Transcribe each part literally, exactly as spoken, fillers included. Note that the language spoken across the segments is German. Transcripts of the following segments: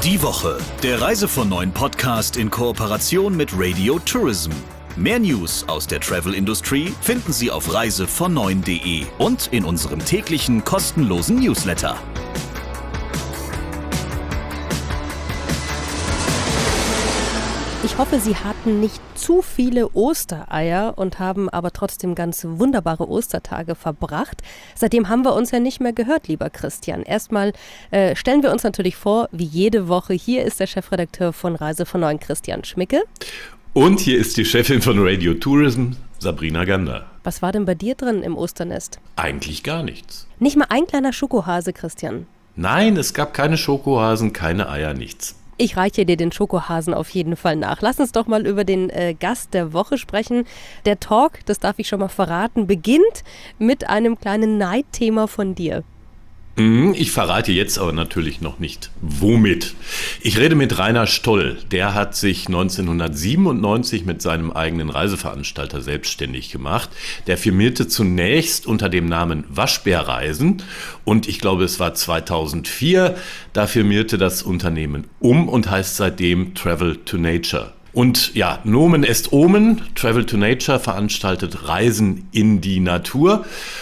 Die Woche, der Reise von neuen Podcast in Kooperation mit Radio Tourism. Mehr News aus der Travel-Industrie finden Sie auf reise von neun punkt de und in unserem täglichen kostenlosen Newsletter. Ich hoffe, Sie hatten nicht zu viele Ostereier und haben aber trotzdem ganz wunderbare Ostertage verbracht. Seitdem haben wir uns ja nicht mehr gehört, lieber Christian. Erstmal äh, stellen wir uns natürlich vor, wie jede Woche. Hier ist der Chefredakteur von Reise von neun, Christian Schmicke. Und hier ist die Chefin von Radio Tourism, Sabrina Gander. Was war denn bei dir drin im Osternest? Eigentlich gar nichts. Nicht mal ein kleiner Schokohase, Christian? Nein, es gab keine Schokohasen, keine Eier, nichts. Ich reiche dir den Schokohasen auf jeden Fall nach. Lass uns doch mal über den äh, Gast der Woche sprechen. Der Talk, das darf ich schon mal verraten, beginnt mit einem kleinen Neidthema von dir. Ich verrate jetzt aber natürlich noch nicht, womit. Ich rede mit Rainer Stoll. Der hat sich neunzehnhundertsiebenundneunzig mit seinem eigenen Reiseveranstalter selbstständig gemacht. Der firmierte zunächst unter dem Namen Waschbärreisen und ich glaube, es war zweitausendvier, da firmierte das Unternehmen um und heißt seitdem Travel to Nature. Und ja, Nomen est Omen, Travel to Nature veranstaltet Reisen in die Natur.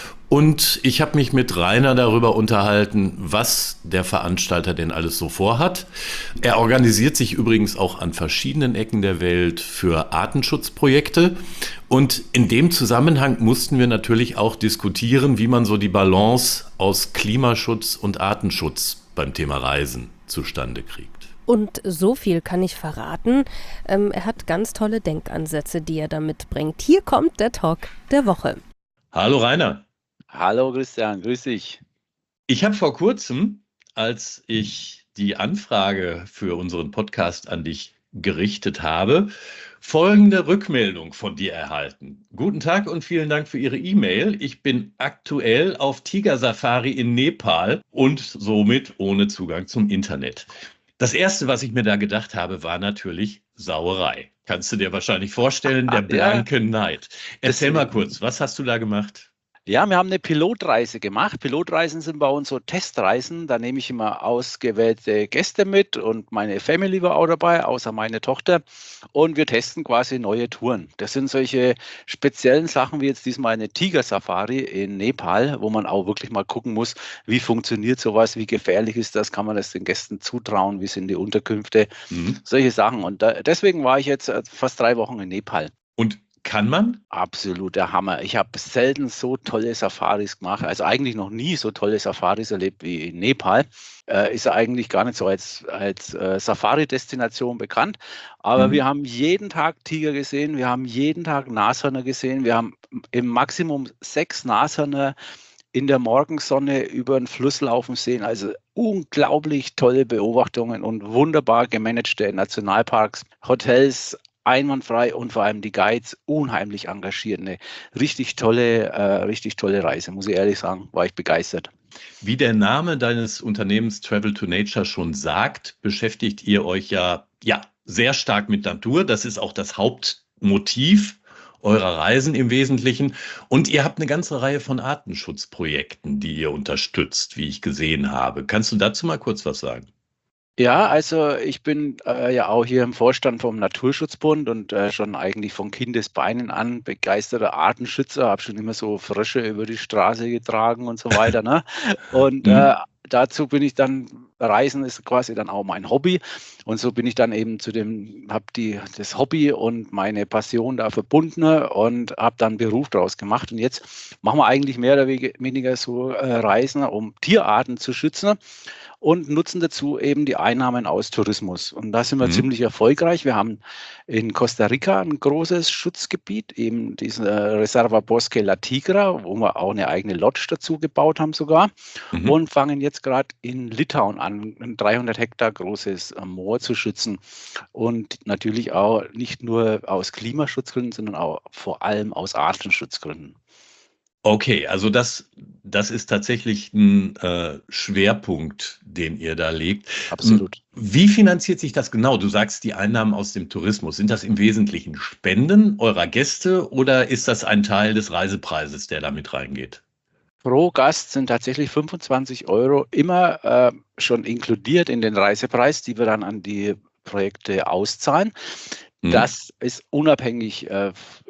Und ich habe mich mit Rainer darüber unterhalten, was der Veranstalter denn alles so vorhat. Er organisiert sich übrigens auch an verschiedenen Ecken der Welt für Artenschutzprojekte. Und in dem Zusammenhang mussten wir natürlich auch diskutieren, wie man so die Balance aus Klimaschutz und Artenschutz beim Thema Reisen zustande kriegt. Und so viel kann ich verraten. Ähm, er hat ganz tolle Denkansätze, die er da mitbringt. Hier kommt der Talk der Woche. Hallo Rainer. Hallo Christian, grüß dich. Ich habe vor kurzem, als ich die Anfrage für unseren Podcast an dich gerichtet habe, folgende Rückmeldung von dir erhalten. Guten Tag und vielen Dank für Ihre E-Mail. Ich bin aktuell auf Tigersafari in Nepal und somit ohne Zugang zum Internet. Das Erste, was ich mir da gedacht habe, war natürlich Sauerei. Kannst du dir wahrscheinlich vorstellen, der blanke Neid. Erzähl mal kurz, was hast du da gemacht? Ja, wir haben eine Pilotreise gemacht. Pilotreisen sind bei uns so Testreisen. Da nehme ich immer ausgewählte Gäste mit und meine Family war auch dabei, außer meine Tochter. Und wir testen quasi neue Touren. Das sind solche speziellen Sachen wie jetzt diesmal eine Tigersafari in Nepal, wo man auch wirklich mal gucken muss, wie funktioniert sowas, wie gefährlich ist das, kann man das den Gästen zutrauen, wie sind die Unterkünfte, mhm. solche Sachen. Und da, deswegen war ich jetzt fast drei Wochen in Nepal. Und kann man? Absoluter Hammer. Ich habe selten so tolle Safaris gemacht, also eigentlich noch nie so tolle Safaris erlebt wie in Nepal. Äh, ist ja eigentlich gar nicht so als, als äh, Safari-Destination bekannt, aber mhm. wir haben jeden Tag Tiger gesehen, wir haben jeden Tag Nashörner gesehen, wir haben im Maximum sechs Nashörner in der Morgensonne über den Fluss laufen sehen, also unglaublich tolle Beobachtungen und wunderbar gemanagte Nationalparks, Hotels, einwandfrei und vor allem die Guides unheimlich engagiert. Eine richtig tolle, äh, richtig tolle Reise, muss ich ehrlich sagen, war ich begeistert. Wie der Name deines Unternehmens Travel to Nature schon sagt, beschäftigt ihr euch ja, ja sehr stark mit Natur. Das ist auch das Hauptmotiv eurer Reisen im Wesentlichen. Und ihr habt eine ganze Reihe von Artenschutzprojekten, die ihr unterstützt, wie ich gesehen habe. Kannst du dazu mal kurz was sagen? Ja, also ich bin äh, ja auch hier im Vorstand vom Naturschutzbund und äh, schon eigentlich von Kindesbeinen an begeisterter Artenschützer, habe schon immer so Frösche über die Straße getragen und so weiter. Ne? Und äh, dazu bin ich dann, Reisen ist quasi dann auch mein Hobby und so bin ich dann eben zu dem, habe die das Hobby und meine Passion da verbunden und habe dann einen Beruf daraus gemacht und jetzt machen wir eigentlich mehr oder weniger so äh, Reisen, um Tierarten zu schützen. Und nutzen dazu eben die Einnahmen aus Tourismus. Und da sind wir mhm. ziemlich erfolgreich. Wir haben in Costa Rica ein großes Schutzgebiet, eben diesen Reserva Bosque La Tigra, wo wir auch eine eigene Lodge dazu gebaut haben sogar. Mhm. Und fangen jetzt gerade in Litauen an, ein dreihundert Hektar großes Moor zu schützen. Und natürlich auch nicht nur aus Klimaschutzgründen, sondern auch vor allem aus Artenschutzgründen. Okay, also das, das ist tatsächlich ein äh, Schwerpunkt, den ihr da legt. Absolut. Wie finanziert sich das genau? Du sagst, die Einnahmen aus dem Tourismus. Sind das im Wesentlichen Spenden eurer Gäste oder ist das ein Teil des Reisepreises, der da mit reingeht? Pro Gast sind tatsächlich fünfundzwanzig Euro immer äh, schon inkludiert in den Reisepreis, die wir dann an die Projekte auszahlen. Das ist unabhängig äh,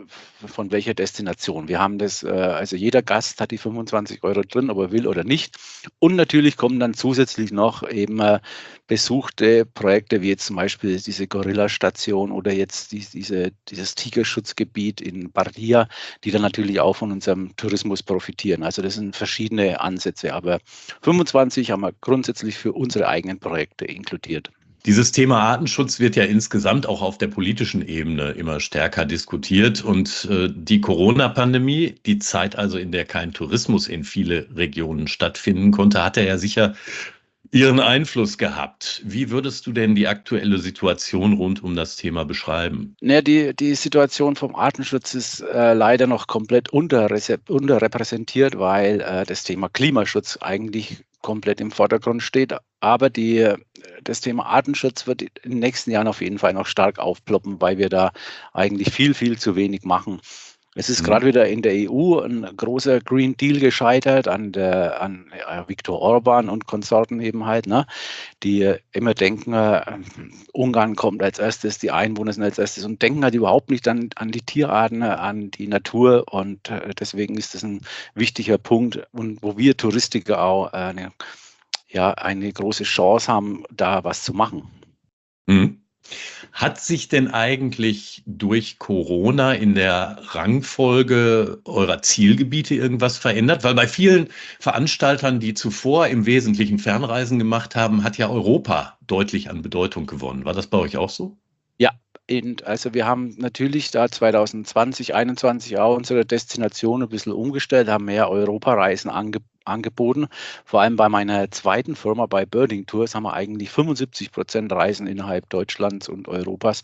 von welcher Destination. Wir haben das, äh, also jeder Gast hat die fünfundzwanzig Euro drin, ob er will oder nicht. Und natürlich kommen dann zusätzlich noch eben äh, besuchte Projekte, wie jetzt zum Beispiel diese Gorilla-Station oder jetzt die, diese, dieses Tigerschutzgebiet in Bardia, die dann natürlich auch von unserem Tourismus profitieren. Also das sind verschiedene Ansätze, aber fünfundzwanzig haben wir grundsätzlich für unsere eigenen Projekte inkludiert. Dieses Thema Artenschutz wird ja insgesamt auch auf der politischen Ebene immer stärker diskutiert. Und äh, die Corona-Pandemie, die Zeit also, in der kein Tourismus in viele Regionen stattfinden konnte, hat ja sicher ihren Einfluss gehabt. Wie würdest du denn die aktuelle Situation rund um das Thema beschreiben? Ja, die, die Situation vom Artenschutz ist äh, leider noch komplett unterrepräsentiert, weil äh, das Thema Klimaschutz eigentlich komplett im Vordergrund steht. Aber die, das Thema Artenschutz wird in den nächsten Jahren auf jeden Fall noch stark aufploppen, weil wir da eigentlich viel, viel zu wenig machen. Es ist mhm. gerade wieder in der E U ein großer Green Deal gescheitert an, der, an ja, Viktor Orban und Konsorten eben halt, ne, die immer denken, äh, Ungarn kommt als erstes, die Einwohner sind als erstes und denken halt überhaupt nicht an, an die Tierarten, an die Natur, und äh, deswegen ist das ein wichtiger Punkt, und wo wir Touristiker auch äh, eine, ja, eine große Chance haben, da was zu machen. Mhm. Hat sich denn eigentlich durch Corona in der Rangfolge eurer Zielgebiete irgendwas verändert? Weil bei vielen Veranstaltern, die zuvor im Wesentlichen Fernreisen gemacht haben, hat ja Europa deutlich an Bedeutung gewonnen. War das bei euch auch so? Ja, also wir haben natürlich da zwanzig zwanzig, einundzwanzig auch unsere Destination ein bisschen umgestellt, haben mehr Europareisen angeboten. angeboten. Vor allem bei meiner zweiten Firma, bei Birding Tours, haben wir eigentlich fünfundsiebzig Prozent Reisen innerhalb Deutschlands und Europas.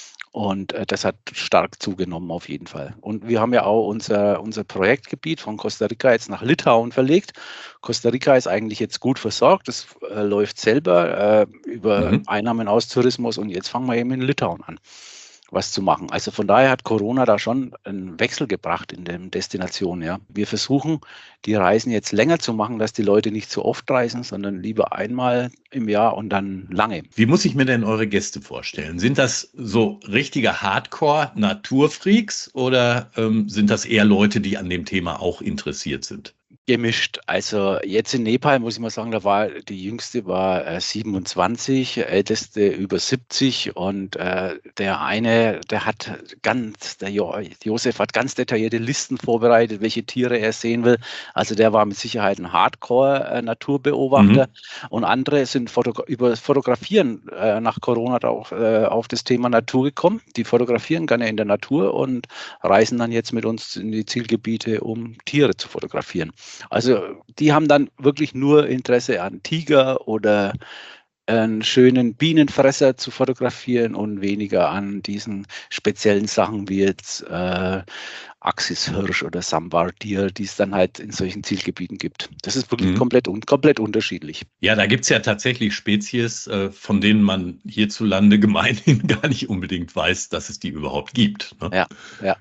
Und äh, das hat stark zugenommen auf jeden Fall. Und wir haben ja auch unser, unser Projektgebiet von Costa Rica jetzt nach Litauen verlegt. Costa Rica ist eigentlich jetzt gut versorgt. Das äh, läuft selber äh, über mhm. Einnahmen aus Tourismus. Und jetzt fangen wir eben in Litauen an, was zu machen. Also von daher hat Corona da schon einen Wechsel gebracht in den Destinationen. Ja. Wir versuchen, die Reisen jetzt länger zu machen, dass die Leute nicht zu oft reisen, sondern lieber einmal im Jahr und dann lange. Wie muss ich mir denn eure Gäste vorstellen? Sind das so richtige Hardcore-Naturfreaks oder ähm, sind das eher Leute, die an dem Thema auch interessiert sind? Gemischt. Also jetzt in Nepal muss ich mal sagen, da war die jüngste war äh, siebenundzwanzig, älteste über siebzig, und äh, der eine, der hat ganz, der jo Josef hat ganz detaillierte Listen vorbereitet, welche Tiere er sehen will. Also der war mit Sicherheit ein Hardcore-Naturbeobachter. Mhm. Und andere sind Foto über das Fotografieren äh, nach Corona auch äh, auf das Thema Natur gekommen. Die fotografieren gerne in der Natur und reisen dann jetzt mit uns in die Zielgebiete, um Tiere zu fotografieren. Also die haben dann wirklich nur Interesse an Tiger oder einen schönen Bienenfresser zu fotografieren und weniger an diesen speziellen Sachen wie jetzt äh, Axishirsch oder Sambar-Deer, die es dann halt in solchen Zielgebieten gibt. Das ist wirklich mhm. komplett, un komplett unterschiedlich. Ja, da gibt es ja tatsächlich Spezies, äh, von denen man hierzulande gemeinhin gar nicht unbedingt weiß, dass es die überhaupt gibt. Ne? Ja, ja.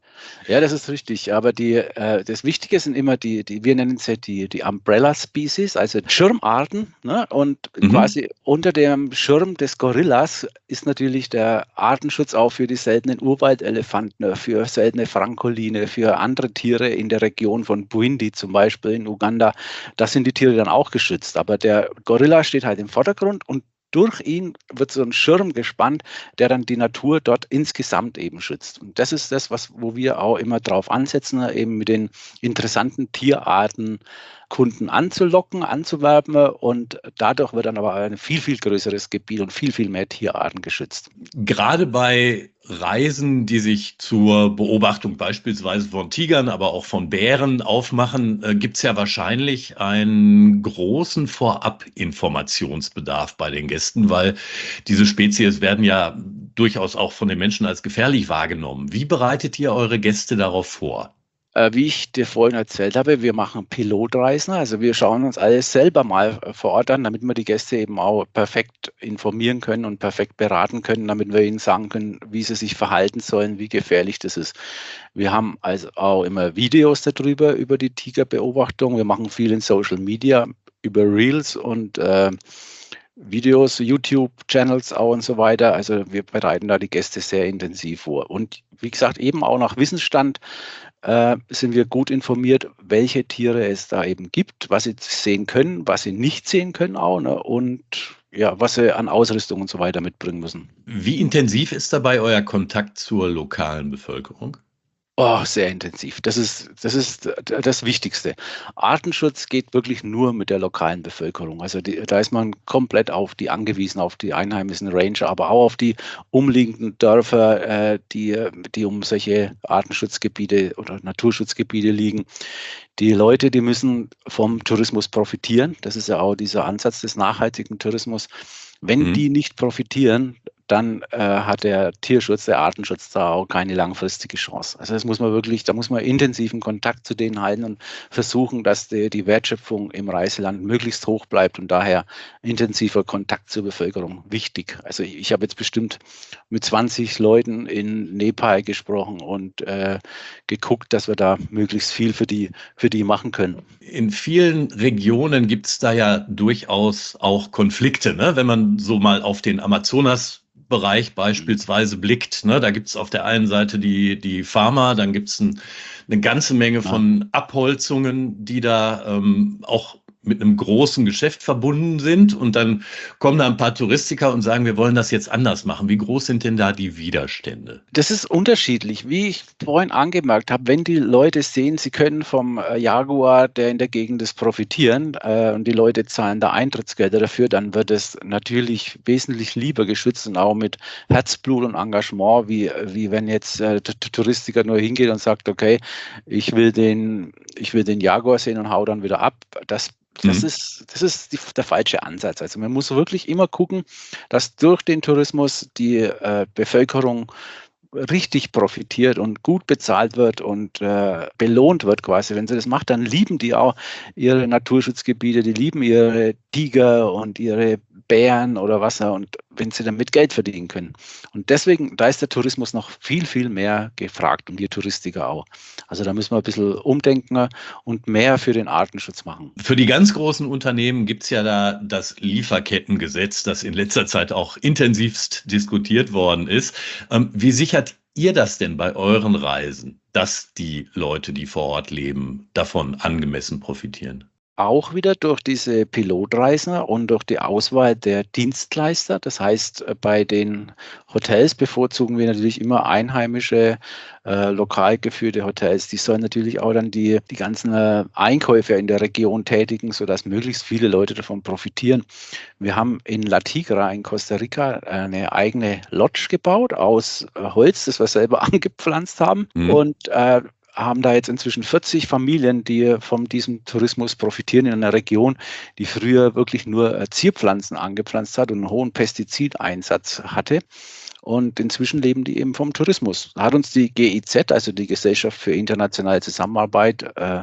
Ja, das ist richtig. Aber die, äh, das Wichtige sind immer die, die wir nennen sie die, die Umbrella Species, also Schirmarten. Ne? Und mhm. quasi unter dem Schirm des Gorillas ist natürlich der Artenschutz auch für die seltenen Urwaldelefanten, für seltene Frankoline, für andere Tiere in der Region von Bwindi zum Beispiel in Uganda. Das sind die Tiere dann auch geschützt. Aber der Gorilla steht halt im Vordergrund, und durch ihn wird so ein Schirm gespannt, der dann die Natur dort insgesamt eben schützt. Und das ist das, was, wo wir auch immer drauf ansetzen, eben mit den interessanten Tierarten Kunden anzulocken, anzuwerben, und dadurch wird dann aber ein viel, viel größeres Gebiet und viel, viel mehr Tierarten geschützt. Gerade bei Reisen, die sich zur Beobachtung beispielsweise von Tigern, aber auch von Bären aufmachen, äh, gibt es ja wahrscheinlich einen großen Vorab-Informationsbedarf bei den Gästen, weil diese Spezies werden ja durchaus auch von den Menschen als gefährlich wahrgenommen. Wie bereitet ihr eure Gäste darauf vor? Äh, wie ich dir vorhin erzählt habe, wir machen Pilotreisen. Also wir schauen uns alles selber mal äh, vor Ort an, damit wir die Gäste eben auch perfekt informieren können und perfekt beraten können, damit wir ihnen sagen können, wie sie sich verhalten sollen, wie gefährlich das ist. Wir haben also auch immer Videos darüber, über die Tigerbeobachtung. Wir machen viel in Social Media, über Reels und äh, Videos, YouTube-Channels auch und so weiter. Also wir bereiten da die Gäste sehr intensiv vor. Und wie gesagt, eben auch nach Wissensstand äh, sind wir gut informiert, welche Tiere es da eben gibt, was sie sehen können, was sie nicht sehen können auch, ne? Und ja, was sie an Ausrüstung und so weiter mitbringen müssen. Wie intensiv ist dabei euer Kontakt zur lokalen Bevölkerung? Oh, sehr intensiv. Das ist, das ist das Wichtigste. Artenschutz geht wirklich nur mit der lokalen Bevölkerung. Also die, da ist man komplett auf die angewiesen, auf die einheimischen Ranger, aber auch auf die umliegenden Dörfer, äh, die, die um solche Artenschutzgebiete oder Naturschutzgebiete liegen. Die Leute, die müssen vom Tourismus profitieren. Das ist ja auch dieser Ansatz des nachhaltigen Tourismus. Wenn Mhm. die nicht profitieren, dann äh, hat der Tierschutz, der Artenschutz da auch keine langfristige Chance. Also das muss man wirklich, da muss man intensiven Kontakt zu denen halten und versuchen, dass die, die Wertschöpfung im Reiseland möglichst hoch bleibt und daher intensiver Kontakt zur Bevölkerung wichtig. Also ich, ich habe jetzt bestimmt mit zwanzig Leuten in Nepal gesprochen und äh, geguckt, dass wir da möglichst viel für die, für die machen können. In vielen Regionen gibt es da ja durchaus auch Konflikte, ne? Wenn man so mal auf den Amazonas-Bereich beispielsweise blickt, ne? Da gibt es auf der einen Seite die, die Farmer, dann gibt es ein, eine ganze Menge von Abholzungen, die da ähm, auch mit einem großen Geschäft verbunden sind, und dann kommen da ein paar Touristiker und sagen, wir wollen das jetzt anders machen. Wie groß sind denn da die Widerstände? Das ist unterschiedlich. Wie ich vorhin angemerkt habe, wenn die Leute sehen, sie können vom äh, Jaguar, der in der Gegend ist, profitieren äh, und die Leute zahlen da Eintrittsgelder dafür, dann wird es natürlich wesentlich lieber geschützt und auch mit Herzblut und Engagement, wie, wie wenn jetzt äh, der Touristiker nur hingeht und sagt, okay, ich will den, ich will den Jaguar sehen und hau dann wieder ab. Das Das Mhm. ist, das ist die, der falsche Ansatz. Also man muss wirklich immer gucken, dass durch den Tourismus die äh, Bevölkerung richtig profitiert und gut bezahlt wird und äh, belohnt wird quasi. Wenn sie das macht, dann lieben die auch ihre Naturschutzgebiete, die lieben ihre Tiger und ihre Bären oder Wasser, und wenn sie damit Geld verdienen können. Und deswegen, da ist der Tourismus noch viel, viel mehr gefragt und wir Touristiker auch. Also da müssen wir ein bisschen umdenken und mehr für den Artenschutz machen. Für die ganz großen Unternehmen gibt es ja da das Lieferkettengesetz, das in letzter Zeit auch intensivst diskutiert worden ist. Ähm, wie sichert ihr das denn bei euren Reisen, dass die Leute, die vor Ort leben, davon angemessen profitieren? Auch wieder durch diese Pilotreisen und durch die Auswahl der Dienstleister. Das heißt, bei den Hotels bevorzugen wir natürlich immer einheimische, äh, lokal geführte Hotels. Die sollen natürlich auch dann die, die ganzen äh, Einkäufe in der Region tätigen, sodass möglichst viele Leute davon profitieren. Wir haben in La Tigra in Costa Rica eine eigene Lodge gebaut aus äh, Holz, das wir selber angepflanzt haben. Mhm. Und äh, haben da jetzt inzwischen vierzig Familien, die von diesem Tourismus profitieren in einer Region, die früher wirklich nur Zierpflanzen angepflanzt hat und einen hohen Pestizideinsatz hatte. Und inzwischen leben die eben vom Tourismus. Da hat uns die G I Z, also die Gesellschaft für internationale Zusammenarbeit, äh,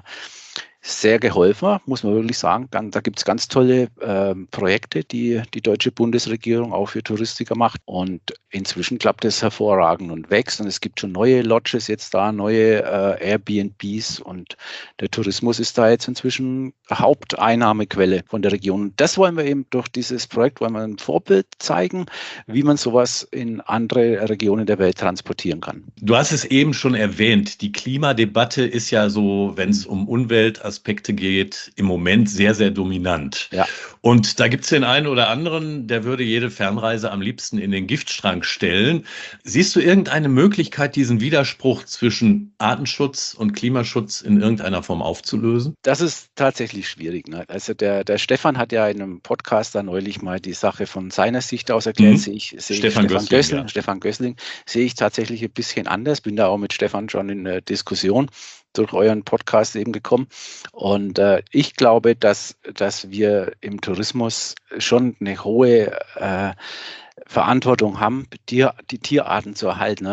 sehr geholfen, muss man wirklich sagen. Da gibt es ganz tolle äh, Projekte, die die deutsche Bundesregierung auch für Touristiker macht. Und inzwischen klappt es hervorragend und wächst. Und es gibt schon neue Lodges jetzt da, neue äh, Airbnbs. Und der Tourismus ist da jetzt inzwischen Haupteinnahmequelle von der Region. Und das wollen wir eben durch dieses Projekt, wollen wir ein Vorbild zeigen, wie man sowas in andere Regionen der Welt transportieren kann. Du hast es eben schon erwähnt, die Klimadebatte ist ja so, wenn es um Umweltaspekte geht, im Moment sehr, sehr dominant. Ja. Und da gibt es den einen oder anderen, der würde jede Fernreise am liebsten in den Giftschrank stellen. Siehst du irgendeine Möglichkeit, diesen Widerspruch zwischen Artenschutz und Klimaschutz in irgendeiner Form aufzulösen? Das ist tatsächlich schwierig. Ne? Also der, der Stefan hat ja in einem Podcast da neulich mal die Sache von seiner Sicht aus erklärt. Mhm. Sehe ich, sehe Stefan ich Stefan Gößling, Gößling, ja. Stefan Gößling sehe ich tatsächlich ein bisschen anders. Bin da auch mit Stefan schon in der Diskussion durch euren Podcast eben gekommen. Und äh, ich glaube, dass, dass wir im Tourismus schon eine hohe äh, Verantwortung haben, die, die Tierarten zu erhalten. Ne?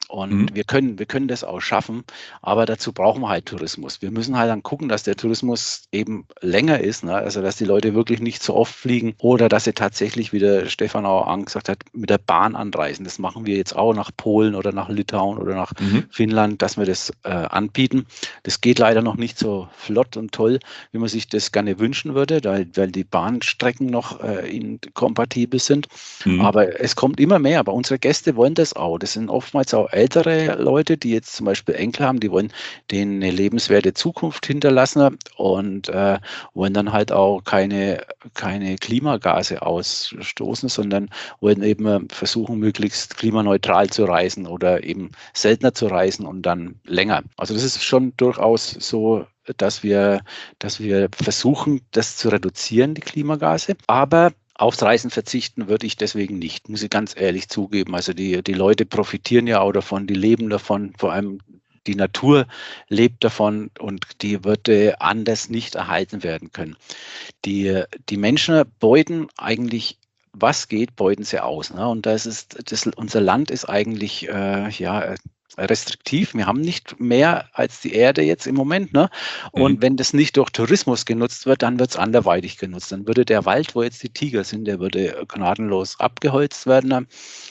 Und Mhm. wir können, wir können das auch schaffen, aber dazu brauchen wir halt Tourismus. Wir müssen halt dann gucken, dass der Tourismus eben länger ist, ne? Also dass die Leute wirklich nicht so oft fliegen oder dass sie tatsächlich, wie der Stefan auch angesagt hat, mit der Bahn anreisen. Das machen wir jetzt auch nach Polen oder nach Litauen oder nach Mhm. Finnland, dass wir das äh, anbieten. Das geht leider noch nicht so flott und toll, wie man sich das gerne wünschen würde, weil, weil die Bahnstrecken noch äh, inkompatibel sind. Mhm. Aber es kommt immer mehr. Aber unsere Gäste wollen das auch. Das sind oftmals auch ältere Leute, die jetzt zum Beispiel Enkel haben, die wollen denen eine lebenswerte Zukunft hinterlassen und äh, wollen dann halt auch keine, keine Klimagase ausstoßen, sondern wollen eben versuchen, möglichst klimaneutral zu reisen oder eben seltener zu reisen und dann länger. Also das ist schon durchaus so, dass wir, dass wir versuchen, das zu reduzieren, die Klimagase. Aber aufs Reisen verzichten würde ich deswegen nicht, muss ich ganz ehrlich zugeben. Also die, die Leute profitieren ja auch davon, die leben davon, vor allem die Natur lebt davon und die würde anders nicht erhalten werden können. Die, die Menschen beuten eigentlich, was geht, beuten sie aus. Ne? Und das ist, das, unser Land ist eigentlich äh, ja, restriktiv. Wir haben nicht mehr als die Erde jetzt im Moment. Ne? Und Mhm. wenn das nicht durch Tourismus genutzt wird, dann wird es anderweitig genutzt. Dann würde der Wald, wo jetzt die Tiger sind, der würde gnadenlos abgeholzt werden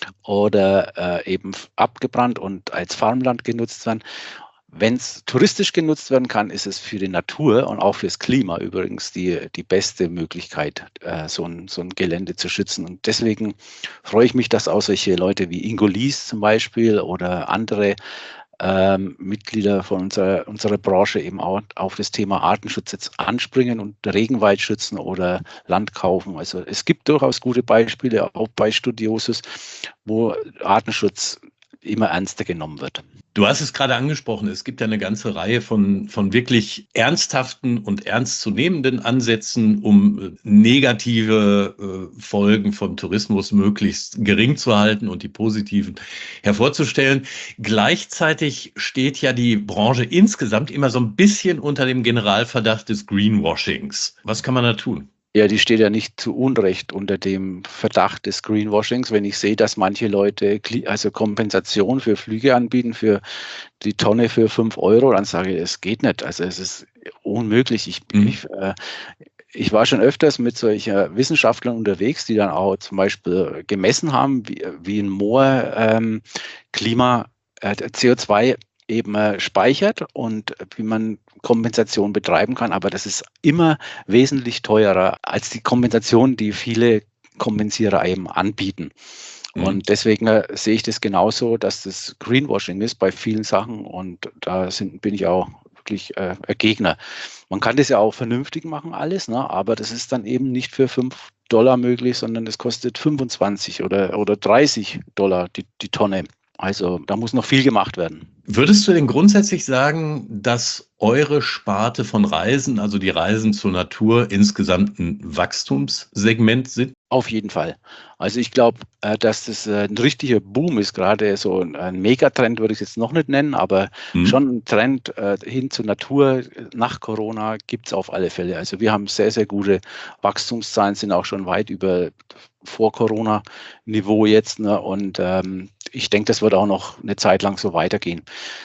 oder äh, eben abgebrannt und als Farmland genutzt werden. Wenn es touristisch genutzt werden kann, ist es für die Natur und auch fürs Klima übrigens die, die beste Möglichkeit, äh, so, ein, so ein Gelände zu schützen. Und deswegen freue ich mich, dass auch solche Leute wie Ingo Lies zum Beispiel oder andere ähm, Mitglieder von unserer, unserer Branche eben auch auf das Thema Artenschutz jetzt anspringen und Regenwald schützen oder Land kaufen. Also es gibt durchaus gute Beispiele, auch bei Studiosus, wo Artenschutz immer ernster genommen wird. Du hast es gerade angesprochen, es gibt ja eine ganze Reihe von, von wirklich ernsthaften und ernstzunehmenden Ansätzen, um negative äh, Folgen vom Tourismus möglichst gering zu halten und die positiven hervorzustellen. Gleichzeitig steht ja die Branche insgesamt immer so ein bisschen unter dem Generalverdacht des Greenwashings. Was kann man da tun? Ja, die steht ja nicht zu Unrecht unter dem Verdacht des Greenwashings, wenn ich sehe, dass manche Leute also Kompensation für Flüge anbieten, für die Tonne für fünf Euro, dann sage ich, es geht nicht. Also es ist unmöglich. Ich, Mhm. ich, äh, ich war schon öfters mit solchen Wissenschaftlern unterwegs, die dann auch zum Beispiel gemessen haben, wie, wie ein Moor ähm, Klima, äh, C O zwei eben äh, speichert und wie man Kompensation betreiben kann. Aber das ist immer wesentlich teurer als die Kompensation, die viele Kompensierer eben anbieten. Mhm. Und deswegen äh, sehe ich das genauso, dass das Greenwashing ist bei vielen Sachen. Und da sind, bin ich auch wirklich äh, ein Gegner. Man kann das ja auch vernünftig machen alles, ne? Aber das ist dann eben nicht für fünf Dollar möglich, sondern das kostet fünfundzwanzig oder, oder dreißig Dollar die, die Tonne. Also da muss noch viel gemacht werden. Würdest du denn grundsätzlich sagen, dass eure Sparte von Reisen, also die Reisen zur Natur, insgesamt ein Wachstumssegment sind? Auf jeden Fall. Also ich glaube, dass das ein richtiger Boom ist, gerade so ein Megatrend würde ich es jetzt noch nicht nennen, aber Hm. schon ein Trend hin zur Natur nach Corona gibt es auf alle Fälle. Also wir haben sehr, sehr gute Wachstumszahlen, sind auch schon weit über Vor-Corona-Niveau jetzt. Ne? Und ähm, ich denke, das wird auch noch eine Zeit lang so weitergehen.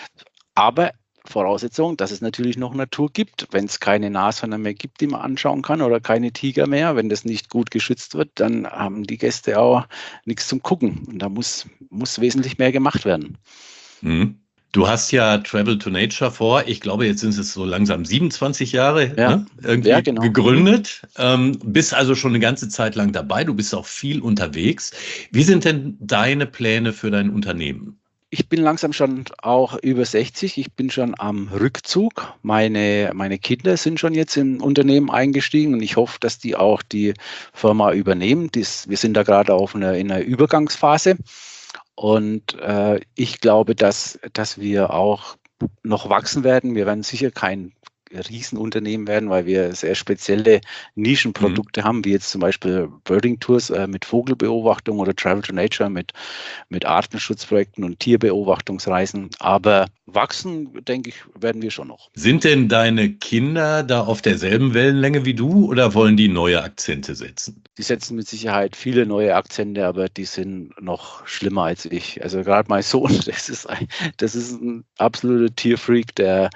Aber Voraussetzung, dass es natürlich noch Natur gibt. Wenn es keine Nashörner mehr gibt, die man anschauen kann oder keine Tiger mehr, wenn das nicht gut geschützt wird, dann haben die Gäste auch nichts zum Gucken. Und da muss, muss wesentlich mehr gemacht werden. Mhm. Du hast ja Travel to Nature vor, ich glaube, jetzt sind es so langsam siebenundzwanzig Jahre Ja. ne, irgendwie Ja, genau. gegründet. Ähm, bist also schon eine ganze Zeit lang dabei, du bist auch viel unterwegs. Wie sind denn deine Pläne für dein Unternehmen? Ich bin langsam schon auch über sechzig. Ich bin schon am Rückzug. Meine, meine Kinder sind schon jetzt im Unternehmen eingestiegen und ich hoffe, dass die auch die Firma übernehmen. Dies, wir sind da gerade auf einer, in einer Übergangsphase. Und äh, ich glaube, dass, dass wir auch noch wachsen werden. Wir werden sicher kein Riesenunternehmen werden, weil wir sehr spezielle Nischenprodukte mhm. haben, wie jetzt zum Beispiel Birding Tours äh, mit Vogelbeobachtung oder Travel to Nature mit, mit Artenschutzprojekten und Tierbeobachtungsreisen. Aber wachsen, denke ich, werden wir schon noch. Sind denn deine Kinder da auf derselben Wellenlänge wie du oder wollen die neue Akzente setzen? Die setzen mit Sicherheit viele neue Akzente, aber die sind noch schlimmer als ich. Also gerade mein Sohn, das ist ein, das ist ein absoluter Tierfreak, der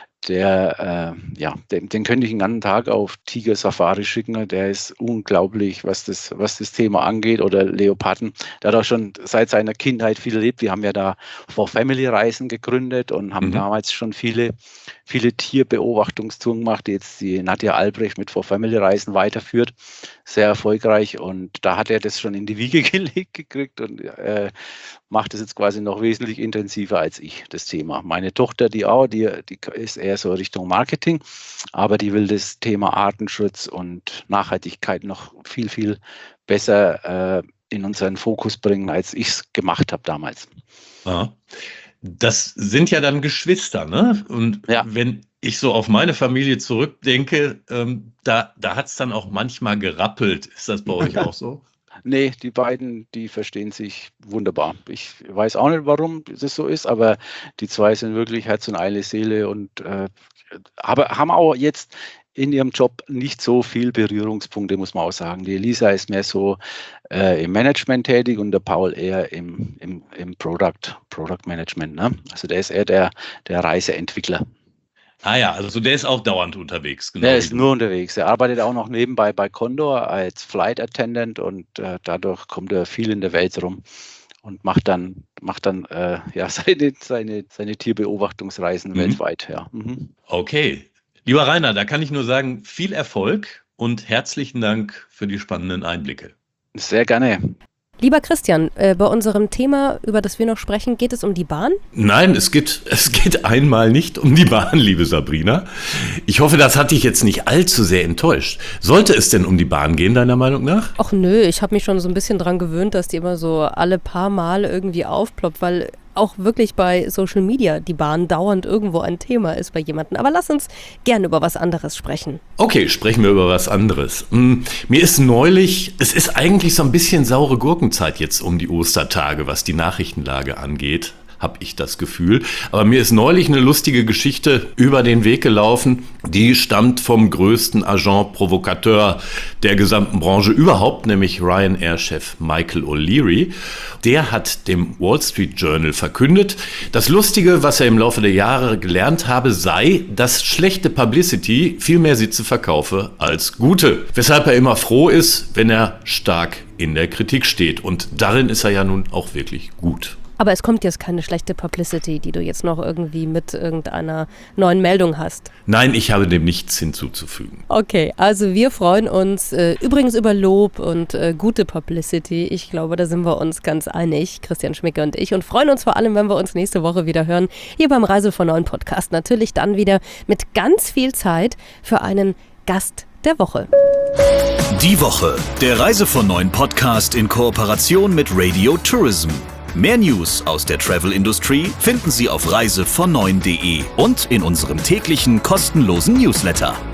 Der, äh, ja, den, den könnte ich einen ganzen Tag auf Tiger-Safari schicken. Der ist unglaublich, was das, was das Thema angeht. Oder Leoparden. Der hat auch schon seit seiner Kindheit viel erlebt. Wir haben ja da For Family Reisen gegründet und haben mhm. damals schon viele, viele Tierbeobachtungstouren gemacht, die jetzt die Nadja Albrecht mit For Family Reisen weiterführt. Sehr erfolgreich. Und da hat er das schon in die Wiege gelegt gekriegt und äh, macht das jetzt quasi noch wesentlich intensiver als ich, das Thema. Meine Tochter, die auch, die, die ist eher so Richtung Marketing, aber die will das Thema Artenschutz und Nachhaltigkeit noch viel, viel besser äh, in unseren Fokus bringen, als ich es gemacht habe damals. Aha. Das sind ja dann Geschwister, ne? Und ja. wenn ich so auf meine Familie zurückdenke, ähm, da, da hat es dann auch manchmal gerappelt. Ist das bei euch auch so? Nee, die beiden, die verstehen sich wunderbar. Ich weiß auch nicht, warum das so ist, aber die zwei sind wirklich Herz und eine Seele und äh, aber haben auch jetzt in ihrem Job nicht so viel Berührungspunkte, muss man auch sagen. Die Elisa ist mehr so äh, im Management tätig und der Paul eher im, im, im Product, Product Management. Ne? Also der ist eher der, der Reiseentwickler. Ah ja, also der ist auch dauernd unterwegs. Genau, der ist nur unterwegs. Er arbeitet auch noch nebenbei bei Condor als Flight Attendant und äh, dadurch kommt er viel in der Welt rum und macht dann, macht dann äh, ja, seine, seine, seine Tierbeobachtungsreisen mhm. weltweit. Ja. Mhm. Okay. Lieber Rainer, da kann ich nur sagen, viel Erfolg und herzlichen Dank für die spannenden Einblicke. Sehr gerne. Lieber Christian, äh, bei unserem Thema, über das wir noch sprechen, geht es um die Bahn? Nein, es geht, es geht einmal nicht um die Bahn, liebe Sabrina. Ich hoffe, das hat dich jetzt nicht allzu sehr enttäuscht. Sollte es denn um die Bahn gehen, deiner Meinung nach? Ach nö, ich habe mich schon so ein bisschen dran gewöhnt, dass die immer so alle paar Mal irgendwie aufploppt, weil auch wirklich bei Social Media die Bahn dauernd irgendwo ein Thema ist bei jemandem. Aber lass uns gerne über was anderes sprechen. Okay, sprechen wir über was anderes. Hm, mir ist neulich, es ist eigentlich so ein bisschen saure Gurkenzeit jetzt um die Ostertage, was die Nachrichtenlage angeht, habe ich das Gefühl. Aber mir ist neulich eine lustige Geschichte über den Weg gelaufen, die stammt vom größten Agent Provocateur der gesamten Branche überhaupt, nämlich Ryanair-Chef Michael O'Leary. Der hat dem Wall Street Journal verkündet, das Lustige, was er im Laufe der Jahre gelernt habe, sei, dass schlechte Publicity viel mehr Sitze verkaufe als gute. Weshalb er immer froh ist, wenn er stark in der Kritik steht. Und darin ist er ja nun auch wirklich gut. Aber es kommt jetzt keine schlechte Publicity, die du jetzt noch irgendwie mit irgendeiner neuen Meldung hast. Nein, ich habe dem nichts hinzuzufügen. Okay, also wir freuen uns äh, übrigens über Lob und äh, gute Publicity. Ich glaube, da sind wir uns ganz einig, Christian Schmicke und ich. Und freuen uns vor allem, wenn wir uns nächste Woche wieder hören, hier beim Reise von neuen Podcast. Natürlich dann wieder mit ganz viel Zeit für einen Gast der Woche. Die Woche, der Reise von neuen Podcast in Kooperation mit Radio Tourism. Mehr News aus der Travel Industry finden Sie auf reise von neun punkt de und in unserem täglichen kostenlosen Newsletter.